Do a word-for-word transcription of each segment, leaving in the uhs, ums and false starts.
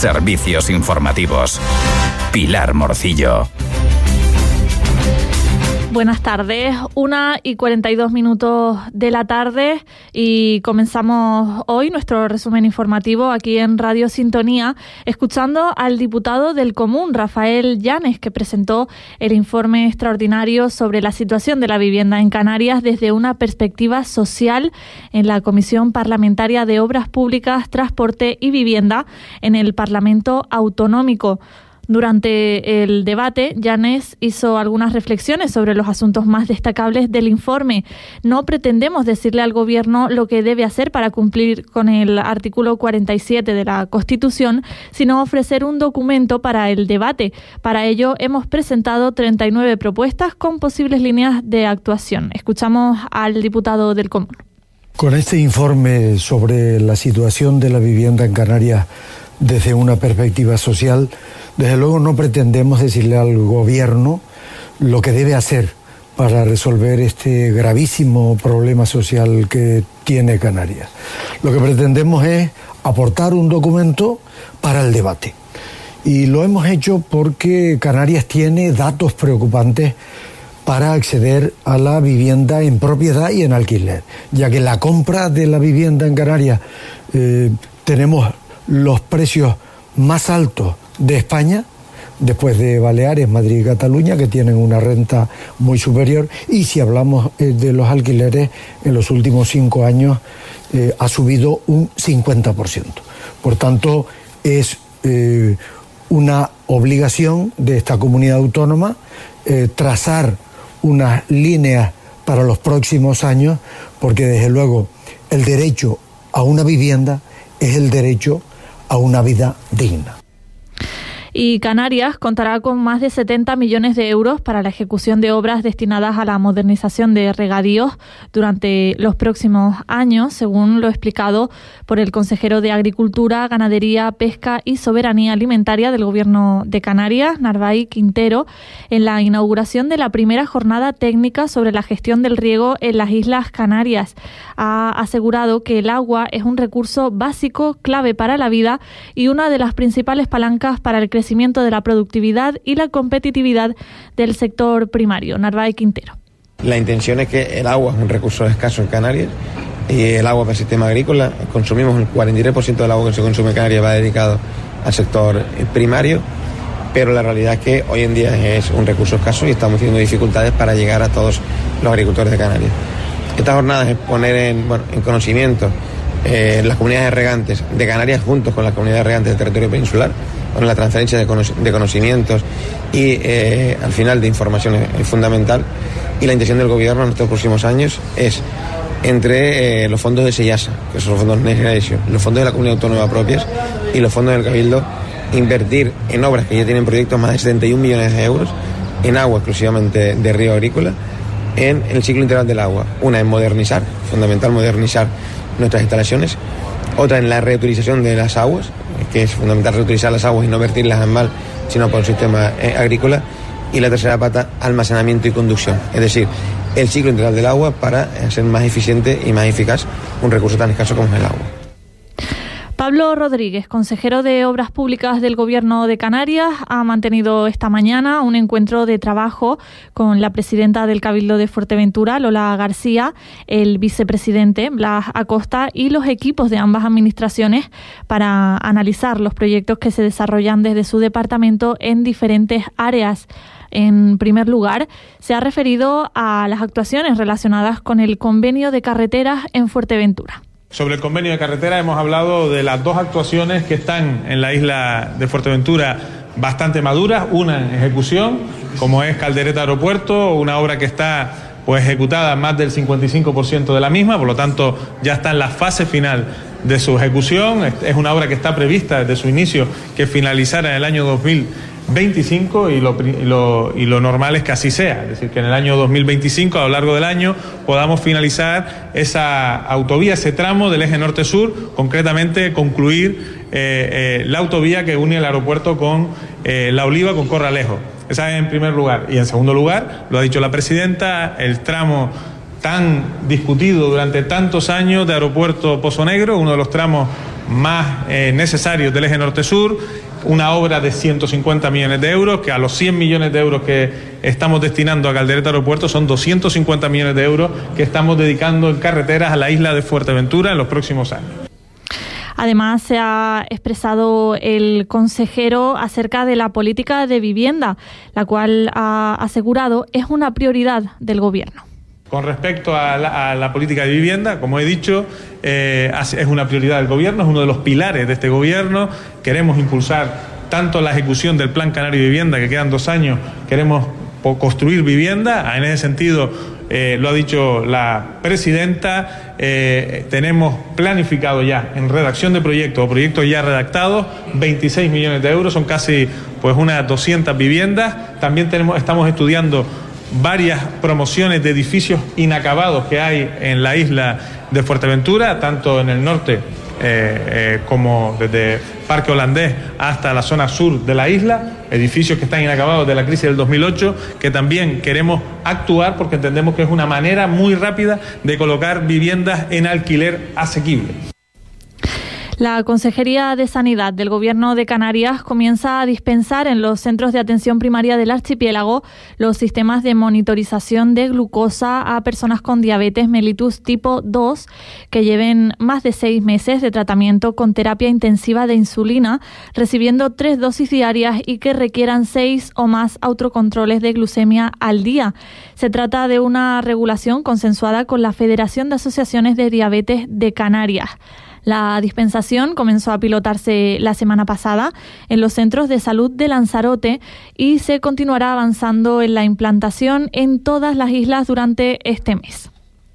Servicios informativos. Pilar Morcillo. Buenas tardes, una y cuarenta y dos minutos de la tarde y comenzamos hoy nuestro resumen informativo aquí en Radio Sintonía, escuchando al diputado del Común, Rafael Llanes, que presentó el informe extraordinario sobre la situación de la vivienda en Canarias desde una perspectiva social en la Comisión Parlamentaria de Obras Públicas, Transporte y Vivienda en el Parlamento Autonómico. Durante el debate, Llanes hizo algunas reflexiones sobre los asuntos más destacables del informe. No pretendemos decirle al Gobierno lo que debe hacer para cumplir con el artículo cuarenta y siete de la Constitución, sino ofrecer un documento para el debate. Para ello, hemos presentado treinta y nueve propuestas con posibles líneas de actuación. Escuchamos al diputado del Común. Con este informe sobre la situación de la vivienda en Canarias desde una perspectiva social, desde luego no pretendemos decirle al Gobierno lo que debe hacer para resolver este gravísimo problema social que tiene Canarias. Lo que pretendemos es aportar un documento para el debate. Y lo hemos hecho porque Canarias tiene datos preocupantes para acceder a la vivienda en propiedad y en alquiler, ya que la compra de la vivienda en Canarias eh, tenemos los precios más altos de España, después de Baleares, Madrid y Cataluña, que tienen una renta muy superior, y si hablamos eh, de los alquileres, en los últimos cinco años eh, ha subido un cincuenta por ciento. Por tanto, es eh, una obligación de esta comunidad autónoma eh, trazar unas líneas para los próximos años, porque desde luego el derecho a una vivienda es el derecho a una vida digna. Y Canarias contará con más de setenta millones de euros para la ejecución de obras destinadas a la modernización de regadíos durante los próximos años, según lo explicado por el consejero de Agricultura, Ganadería, Pesca y Soberanía Alimentaria del Gobierno de Canarias, Narváez Quintero, en la inauguración de la primera jornada técnica sobre la gestión del riego en las Islas Canarias. Ha asegurado que el agua es un recurso básico, clave para la vida y una de las principales palancas para el crecimiento de la productividad y la competitividad del sector primario. Narváez Quintero. La intención es que el agua es un recurso escaso en Canarias y el agua para el sistema agrícola. Consumimos el cuarenta y tres por ciento del agua que se consume en Canarias va dedicado al sector primario, pero la realidad es que hoy en día es un recurso escaso y estamos teniendo dificultades para llegar a todos los agricultores de Canarias. Esta jornada es poner en, bueno, en conocimiento eh, las comunidades de regantes de Canarias juntos con las comunidades de regantes del territorio peninsular, con la transferencia de, cono- de conocimientos y eh, al final de información es, es fundamental. Y la intención del Gobierno en estos próximos años es, entre eh, los fondos de SEIASA, que son los fondos Next Generation, los fondos de la Comunidad Autónoma propios y los fondos del Cabildo, invertir en obras que ya tienen proyectos más de setenta y un millones de euros en agua exclusivamente de río agrícola, en el ciclo integral del agua. Una en modernizar, fundamental modernizar nuestras instalaciones, otra en la reutilización de las aguas, que es fundamental reutilizar las aguas y no vertirlas en mal, sino por el sistema eh, agrícola, y la tercera pata, almacenamiento y conducción, es decir, el ciclo integral del agua para hacer más eficiente y más eficaz un recurso tan escaso como es el agua. Pablo Rodríguez, consejero de Obras Públicas del Gobierno de Canarias, ha mantenido esta mañana un encuentro de trabajo con la presidenta del Cabildo de Fuerteventura, Lola García, el vicepresidente, Blas Acosta, y los equipos de ambas administraciones para analizar los proyectos que se desarrollan desde su departamento en diferentes áreas. En primer lugar, se ha referido a las actuaciones relacionadas con el convenio de carreteras en Fuerteventura. Sobre el convenio de carretera hemos hablado de las dos actuaciones que están en la isla de Fuerteventura bastante maduras, una en ejecución, como es Caldereta Aeropuerto, una obra que está pues ejecutada más del cincuenta y cinco por ciento de la misma, por lo tanto ya está en la fase final de su ejecución. Es una obra que está prevista desde su inicio que finalizara en el año dos mil veinticinco y lo, y, lo, y lo normal es que así sea, es decir, que en el año dos mil veinticinco, a lo largo del año, podamos finalizar esa autovía, ese tramo del eje norte-sur, concretamente concluir eh, eh, la autovía que une el aeropuerto con eh, La Oliva, con Corralejo. Esa es en primer lugar. Y en segundo lugar, lo ha dicho la presidenta, el tramo tan discutido durante tantos años de Aeropuerto Pozo Negro, uno de los tramos más eh, necesarios del eje norte-sur, una obra de ciento cincuenta millones de euros, que a los cien millones de euros que estamos destinando a Caldereta Aeropuerto son doscientos cincuenta millones de euros que estamos dedicando en carreteras a la isla de Fuerteventura en los próximos años. Además, se ha expresado el consejero acerca de la política de vivienda, la cual ha asegurado es una prioridad del Gobierno. Con respecto a la, a la política de vivienda, como he dicho, eh, es una prioridad del Gobierno, es uno de los pilares de este Gobierno. Queremos impulsar tanto la ejecución del Plan Canario de Vivienda, que quedan dos años, queremos construir vivienda. En ese sentido, eh, lo ha dicho la presidenta, eh, tenemos planificado ya en redacción de proyectos o proyectos ya redactados veintiséis millones de euros, son casi pues unas doscientas viviendas. También tenemos, estamos estudiando varias promociones de edificios inacabados que hay en la isla de Fuerteventura, tanto en el norte eh, eh, como desde Parque Holandés hasta la zona sur de la isla, edificios que están inacabados de la crisis del dos mil ocho, que también queremos actuar porque entendemos que es una manera muy rápida de colocar viviendas en alquiler asequible. La Consejería de Sanidad del Gobierno de Canarias comienza a dispensar en los centros de atención primaria del archipiélago los sistemas de monitorización de glucosa a personas con diabetes mellitus tipo dos que lleven más de seis meses de tratamiento con terapia intensiva de insulina, recibiendo tres dosis diarias y que requieran seis o más autocontroles de glucemia al día. Se trata de una regulación consensuada con la Federación de Asociaciones de Diabetes de Canarias. La dispensación comenzó a pilotarse la semana pasada en los centros de salud de Lanzarote y se continuará avanzando en la implantación en todas las islas durante este mes.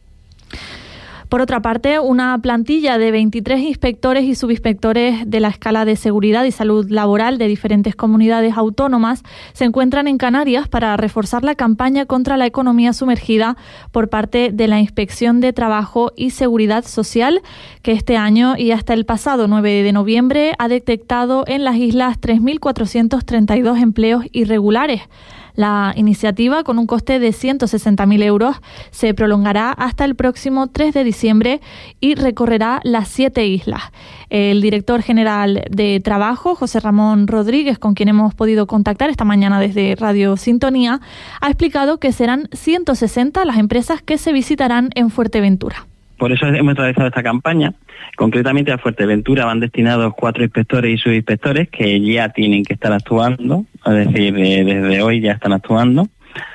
Por otra parte, una plantilla de veintitrés inspectores y subinspectores de la escala de seguridad y salud laboral de diferentes comunidades autónomas se encuentran en Canarias para reforzar la campaña contra la economía sumergida por parte de la Inspección de Trabajo y Seguridad Social, que este año y hasta el pasado nueve de noviembre ha detectado en las islas tres mil cuatrocientos treinta y dos empleos irregulares. La iniciativa, con un coste de ciento sesenta mil euros, se prolongará hasta el próximo tres de diciembre y recorrerá las siete islas. El director general de Trabajo, José Ramón Rodríguez, con quien hemos podido contactar esta mañana desde Radio Sintonía, ha explicado que serán ciento sesenta las empresas que se visitarán en Fuerteventura. Por eso hemos realizado esta campaña. Concretamente a Fuerteventura van destinados cuatro inspectores y subinspectores que ya tienen que estar actuando, es decir, eh, desde hoy ya están actuando.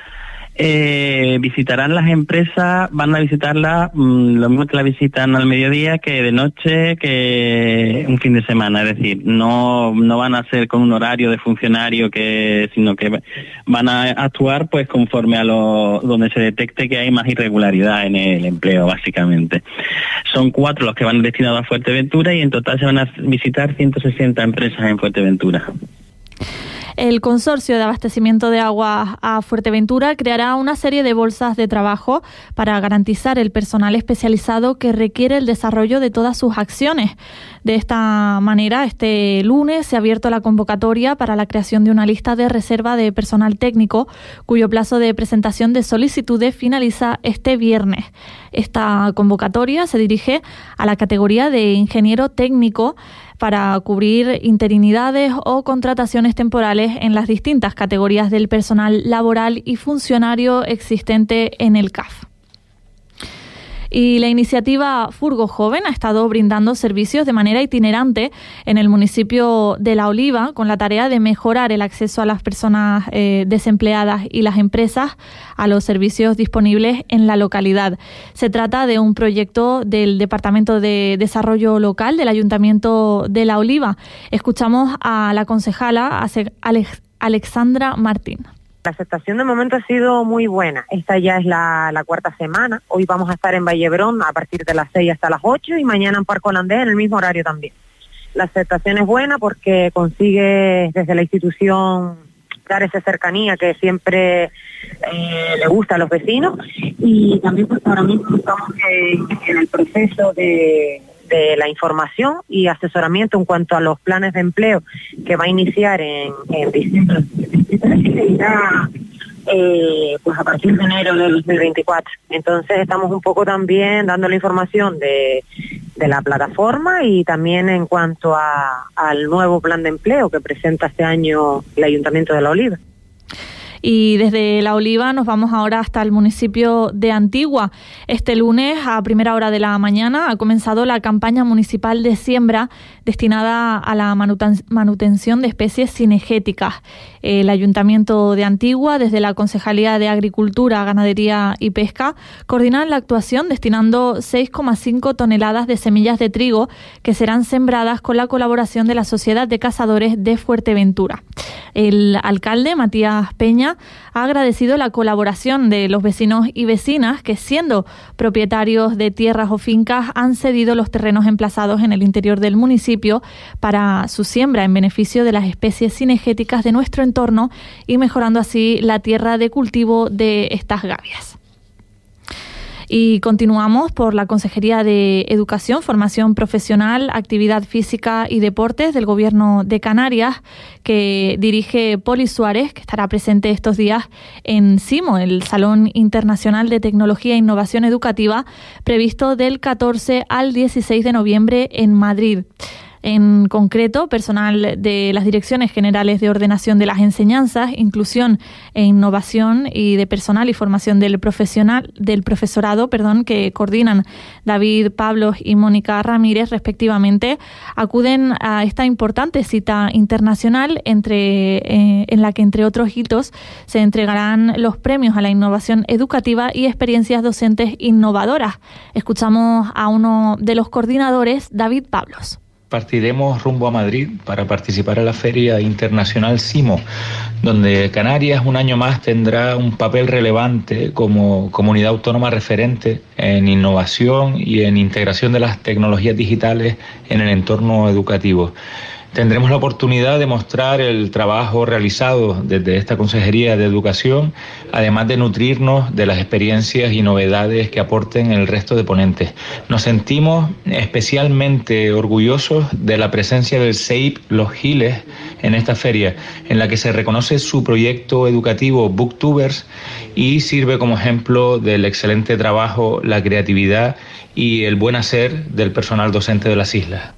Eh, visitarán las empresas, van a visitarlas mmm, lo mismo que la visitan al mediodía, que de noche, que un fin de semana, es decir, no no van a ser con un horario de funcionario, que sino que van a actuar pues conforme a lo donde se detecte que hay más irregularidad en el empleo, básicamente. Son cuatro los que van destinados a Fuerteventura y en total se van a visitar ciento sesenta empresas en Fuerteventura. El Consorcio de Abastecimiento de Agua a Fuerteventura creará una serie de bolsas de trabajo para garantizar el personal especializado que requiere el desarrollo de todas sus acciones. De esta manera, este lunes se ha abierto la convocatoria para la creación de una lista de reserva de personal técnico, cuyo plazo de presentación de solicitudes finaliza este viernes. Esta convocatoria se dirige a la categoría de ingeniero técnico para cubrir interinidades o contrataciones temporales en las distintas categorías del personal laboral y funcionario existente en el C A F. Y la iniciativa Furgo Joven ha estado brindando servicios de manera itinerante en el municipio de La Oliva, con la tarea de mejorar el acceso a las personas eh, desempleadas y las empresas a los servicios disponibles en la localidad. Se trata de un proyecto del Departamento de Desarrollo Local del Ayuntamiento de La Oliva. Escuchamos a la concejala Alex, Alexandra Martín. La aceptación de momento ha sido muy buena. Esta ya es la, la cuarta semana. Hoy vamos a estar en Vallebrón a partir de las seis hasta las ocho y mañana en Parque Holandés en el mismo horario también. La aceptación es buena porque consigue desde la institución dar esa cercanía que siempre eh, le gusta a los vecinos, y también pues ahora mismo estamos en, en el proceso de, de la información y asesoramiento en cuanto a los planes de empleo que va a iniciar en, en diciembre y ya, eh, pues a partir de enero del dos mil veinticuatro. Entonces estamos un poco también dando la información de de la plataforma y también en cuanto a, al nuevo plan de empleo que presenta este año el Ayuntamiento de La Oliva. Y desde La Oliva nos vamos ahora hasta el municipio de Antigua. Este lunes, a primera hora de la mañana, ha comenzado la campaña municipal de siembra destinada a la manuten- manutención de especies cinegéticas. El Ayuntamiento de Antigua, desde la Concejalía de Agricultura, Ganadería y Pesca, coordinan la actuación destinando seis coma cinco toneladas de semillas de trigo que serán sembradas con la colaboración de la Sociedad de Cazadores de Fuerteventura. El alcalde, Matías Peña, ha agradecido la colaboración de los vecinos y vecinas que, siendo propietarios de tierras o fincas, han cedido los terrenos emplazados en el interior del municipio para su siembra en beneficio de las especies cinegéticas de nuestro entorno y mejorando así la tierra de cultivo de estas gavias. Y continuamos por la Consejería de Educación, Formación Profesional, Actividad Física y Deportes del Gobierno de Canarias, que dirige Poli Suárez, que estará presente estos días en CIMO, el Salón Internacional de Tecnología e Innovación Educativa, previsto del catorce al dieciséis de noviembre en Madrid. En concreto, personal de las Direcciones Generales de Ordenación de las Enseñanzas, Inclusión e Innovación y de Personal y Formación del profesional del profesorado, perdón, que coordinan David Pablos y Mónica Ramírez, respectivamente, acuden a esta importante cita internacional entre eh, en la que, entre otros hitos, se entregarán los premios a la innovación educativa y experiencias docentes innovadoras. Escuchamos a uno de los coordinadores, David Pablos. Partiremos rumbo a Madrid para participar en la Feria Internacional CIMO, donde Canarias un año más tendrá un papel relevante como comunidad autónoma referente en innovación y en integración de las tecnologías digitales en el entorno educativo. Tendremos la oportunidad de mostrar el trabajo realizado desde esta Consejería de Educación, además de nutrirnos de las experiencias y novedades que aporten el resto de ponentes. Nos sentimos especialmente orgullosos de la presencia del C E I P Los Giles en esta feria, en la que se reconoce su proyecto educativo Booktubers y sirve como ejemplo del excelente trabajo, la creatividad y el buen hacer del personal docente de las islas.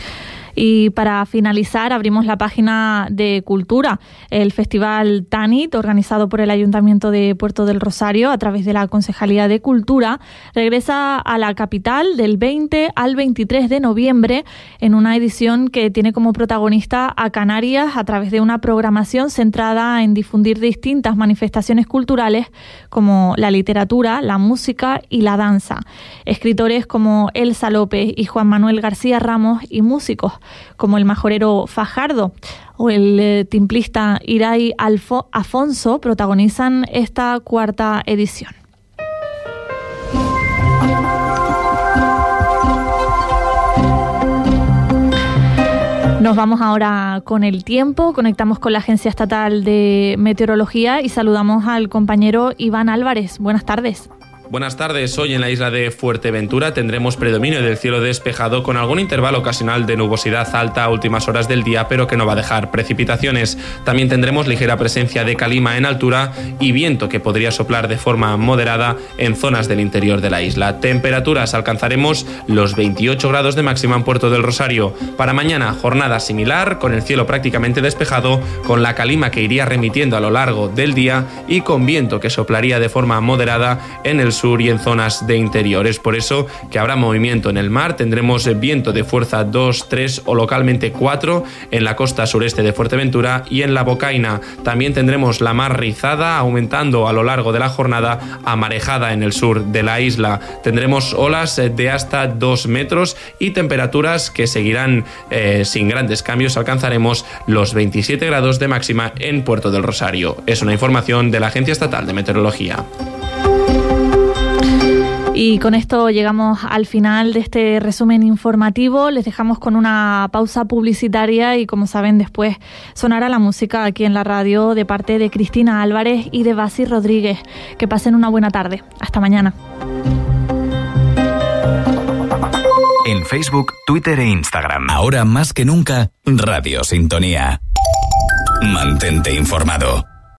Y para finalizar, abrimos la página de Cultura. El Festival Tanit, organizado por el Ayuntamiento de Puerto del Rosario a través de la Concejalía de Cultura, regresa a la capital del veinte al veintitrés de noviembre en una edición que tiene como protagonista a Canarias a través de una programación centrada en difundir distintas manifestaciones culturales como la literatura, la música y la danza. Escritores como Elsa López y Juan Manuel García Ramos y músicos como el majorero Fajardo o el eh, timplista Irai Alfo- Afonso protagonizan esta cuarta edición. Nos vamos ahora con el tiempo, conectamos con la Agencia Estatal de Meteorología y saludamos al compañero Iván Álvarez. Buenas tardes. Buenas tardes. Hoy en la isla de Fuerteventura tendremos predominio del cielo despejado con algún intervalo ocasional de nubosidad alta a últimas horas del día, pero que no va a dejar precipitaciones. También tendremos ligera presencia de calima en altura y viento que podría soplar de forma moderada en zonas del interior de la isla. Temperaturas: alcanzaremos los veintiocho grados de máxima en Puerto del Rosario. Para mañana, jornada similar, con el cielo prácticamente despejado, con la calima que iría remitiendo a lo largo del día y con viento que soplaría de forma moderada en el sur y en zonas de interior. Es por eso que habrá movimiento en el mar. Tendremos viento de fuerza dos, tres o localmente cuatro en la costa sureste de Fuerteventura y en la Bocaina. También tendremos la mar rizada, aumentando a lo largo de la jornada a marejada en el sur de la isla. Tendremos olas de hasta dos metros y temperaturas que seguirán eh, sin grandes cambios. Alcanzaremos los veintisiete grados de máxima en Puerto del Rosario. Es una información de la Agencia Estatal de Meteorología. Y con esto llegamos al final de este resumen informativo. Les dejamos con una pausa publicitaria y, como saben, después sonará la música aquí en la radio de parte de Cristina Álvarez y de Basi Rodríguez. Que pasen una buena tarde. Hasta mañana. En Facebook, Twitter e Instagram. Ahora más que nunca, Radio Sintonía. Mantente informado.